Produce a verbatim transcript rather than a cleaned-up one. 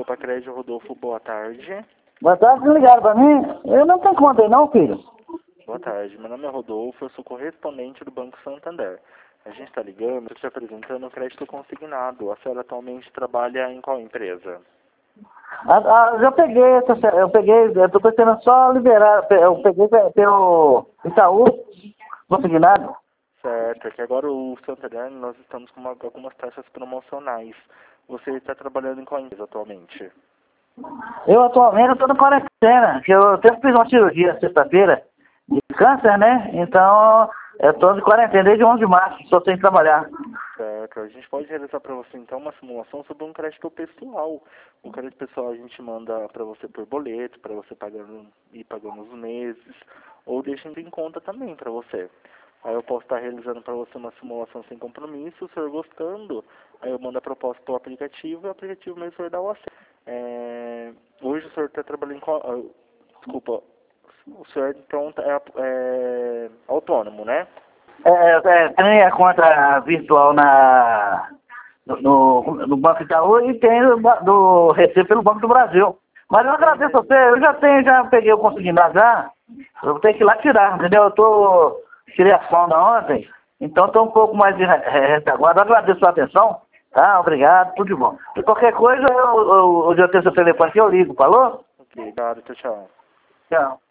Copa Crédito Rodolfo, boa tarde. Boa tarde, ligaram pra mim? Eu não tenho conta aí não, filho. Boa tarde, meu nome é Rodolfo, eu sou correspondente do Banco Santander. A gente está ligando, estou te apresentando o crédito consignado. A senhora atualmente trabalha em qual empresa? Ah, ah, já peguei, essa- eu peguei, eu tô pensando só liberar, eu peguei pe- pelo Itaú, consignado. Certo, é que agora o Santander nós estamos com uma, algumas taxas promocionais. Você está trabalhando em qual empresa atualmente? Eu atualmente eu tô na quarentena, que eu até fiz uma cirurgia sexta-feira de câncer, né? Então eu tô de quarentena desde onze de março, só sem trabalhar. Certo, a gente pode realizar para você então uma simulação sobre um crédito pessoal. O crédito pessoal a gente manda para você por boleto, para você pagando ir pagando os meses, ou deixando em conta também para você. Aí eu posso estar realizando para você uma simulação sem compromisso, o senhor gostando, aí eu mando a proposta para o aplicativo e o aplicativo mesmo vai dar o acesso. É, hoje o senhor está trabalhando com... ah, desculpa, o senhor então é, é autônomo, né? É, é, tem a conta virtual na, no, no, no Banco Itaú e tem do, ba- do Receita pelo Banco do Brasil. Mas eu agradeço a você, eu já tenho, já peguei o consignado já, eu vou ter que ir lá tirar, entendeu? Eu tô, tirei a sonda ontem, então estou um pouco mais de re- re- retaguarda. Eu agradeço a sua atenção, tá? Obrigado, tudo de bom. E qualquer coisa, eu, eu, eu já tenho seu telefone aqui, eu ligo, falou? Ok, obrigado, tchau, tchau. Tchau.